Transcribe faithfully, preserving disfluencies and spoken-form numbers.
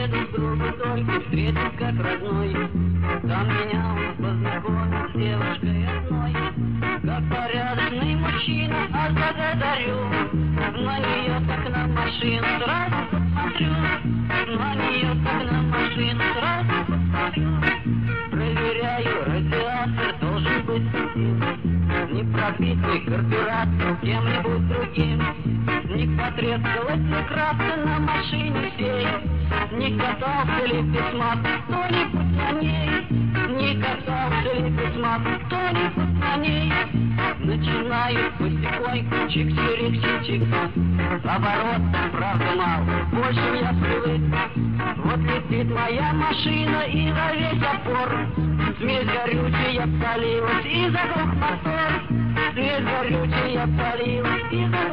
еду к другу, только встретил как родной. Там меня он познакомил с девушкой одной. Как порядочный мужчина, аж благодарю. На нее так на машину сразу посмотрю. На нее так на машину сразу посмотрю. Проверяю, радиатор должен быть сухим. Не пропитанный карбюратор кем-нибудь другим. Не потрескалась ли краска на машине всей. Не катался ли письма кто-нибудь на ней. Не катался ли письма кто-нибудь на ней. Начинаю потихоньку чик-чирик-чик-чик. Оборотов, правда, мало, больше я привык. Вот летит моя машина и во весь опор. Смесь горючая полилась и заглох мотор. Смесь горючая полилась и заглох